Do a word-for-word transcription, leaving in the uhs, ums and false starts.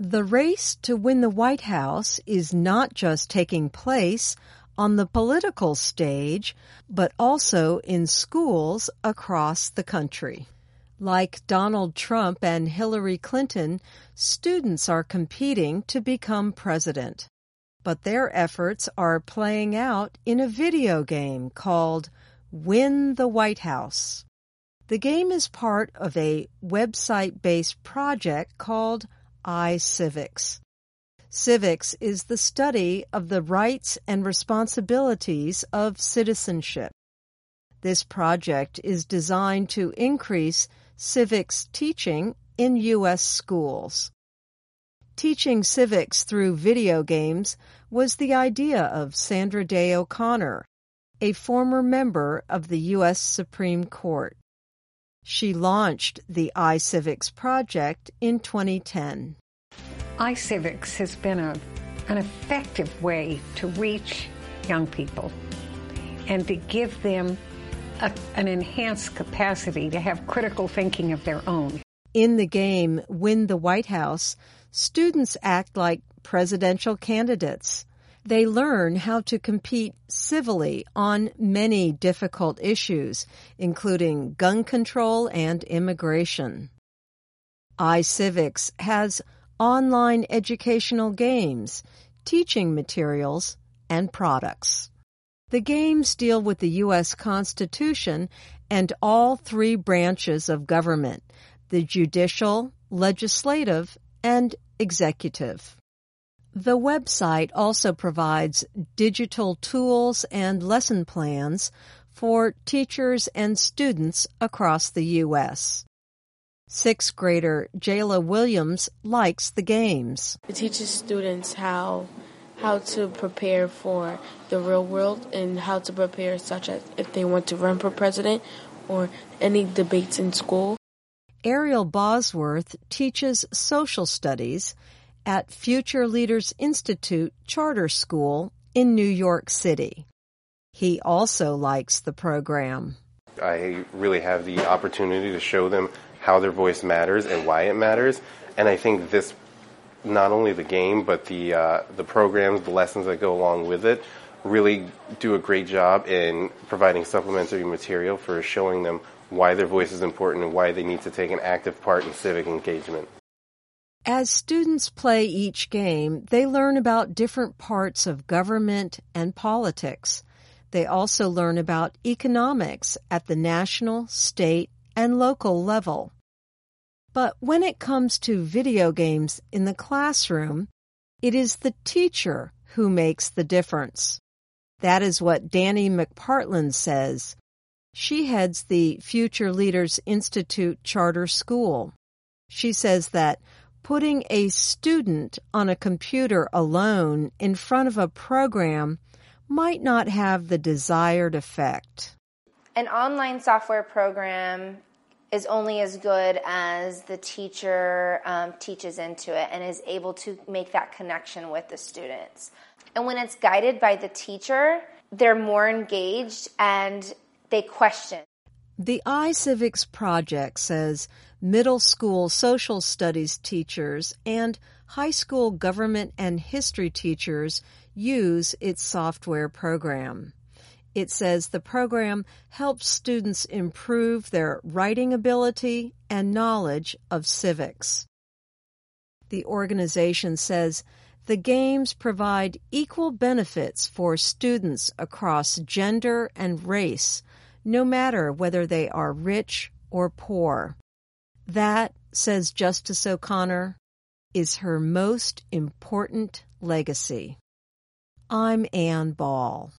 The race to win the White House is not just taking place on the political stage, but also in schools across the country. Like Donald Trump and Hillary Clinton, students are competing to become president. But their efforts are playing out in a video game called Win the White House. The game is part of a website-based project called iCivics. Civics is the study of the rights and responsibilities of citizenship. This project is designed to increase civics teaching in U S schools. Teaching civics through video games was the idea of Sandra Day O'Connor, a former member of the U S Supreme Court. She launched the iCivics project in twenty ten. iCivics has been a, an effective way to reach young people and to give them a, an enhanced capacity to have critical thinking of their own. In the game Win the White House, students act like presidential candidates. They learn how to compete civilly on many difficult issues, including gun control and immigration. iCivics has online educational games, teaching materials, and products. The games deal with the U S Constitution and all three branches of government, the judicial, legislative, and executive. The website also provides digital tools and lesson plans for teachers and students across the U S. Sixth grader Jayla Williams likes the games. It teaches students how how to prepare for the real world and how to prepare such as if they want to run for president or any debates in school. Ariel Bosworth teaches social studies at Future Leaders Institute Charter School in New York City. He also likes the program. I really have the opportunity to show them how their voice matters and why it matters. And I think this, not only the game, but the uh, the programs, the lessons that go along with it, really do a great job in providing supplementary material for showing them why their voice is important and why they need to take an active part in civic engagement. As students play each game, they learn about different parts of government and politics. They also learn about economics at the national, state, and local level. But when it comes to video games in the classroom, it is the teacher who makes the difference. That is what Danny McPartland says. She heads the Future Leaders Institute Charter School. She says that putting a student on a computer alone in front of a program might not have the desired effect. An online software program is only as good as the teacher um, teaches into it and is able to make that connection with the students. And when it's guided by the teacher, they're more engaged and they question. The iCivics project says middle school social studies teachers and high school government and history teachers use its software program. It says the program helps students improve their writing ability and knowledge of civics. The organization says the games provide equal benefits for students across gender and race, no matter whether they are rich or poor. That, says Justice O'Connor, is her most important legacy. I'm Ann Ball.